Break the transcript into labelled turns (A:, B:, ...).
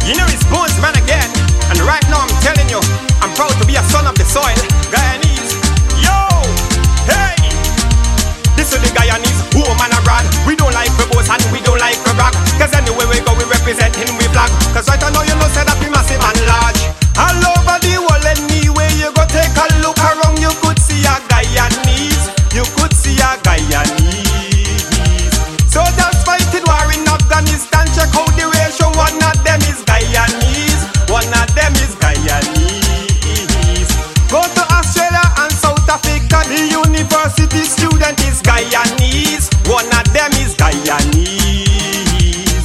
A: You know it's Bones Man again. And right now I'm telling you, I'm proud to be a son of the soil. Guy,